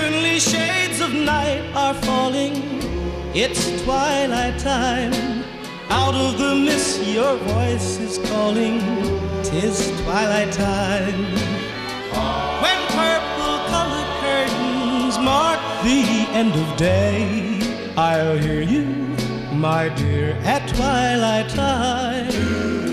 heavenly shades of night are falling. It's twilight time. Out of the mist your voice is calling. 'Tis twilight time. When purple-colored curtains mark the end of day, I'll hear you, my dear, at twilight time.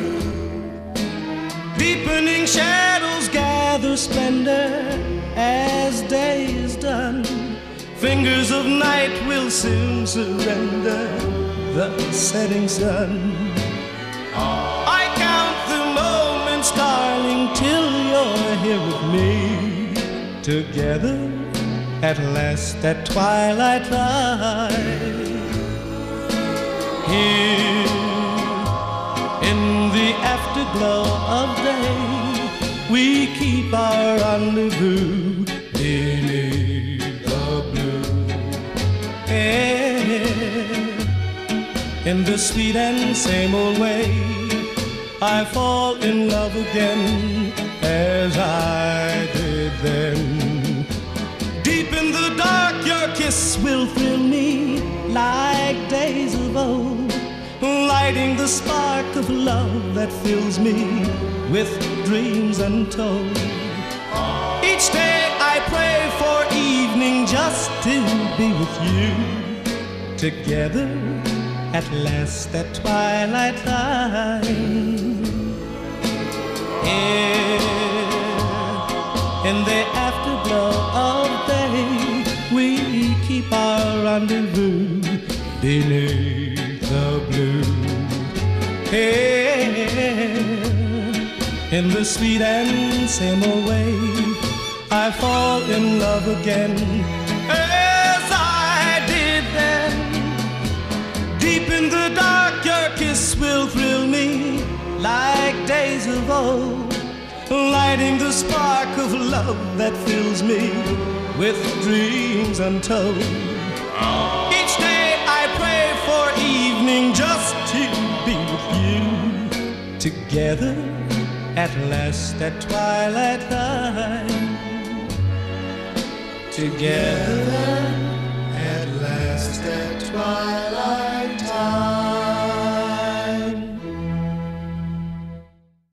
Deepening shadows gather splendor as day is done. Fingers of night will soon surrender the setting sun. I count the moments, darling, till you're here with me. Together at last at twilight time. Here in the afterglow of day, we keep our rendezvous beneath the blue air. In the sweet and same old way, I fall in love again as I did then. Deep in the dark, your kiss will thrill me like days of old, lighting the spark of love that fills me with dreams untold. Each day I pray for evening just to be with you. Together at last at twilight time. In the afterglow of day, we keep our rendezvous beneath the blue air. In the sweet and same old way, I fall in love again as I did then. Deep in the dark, your kiss will thrill me like days of old, lighting the spark of love that fills me with dreams untold. Each day I pray for evening just to be with you. Together at last at twilight time. Together at last at twilight.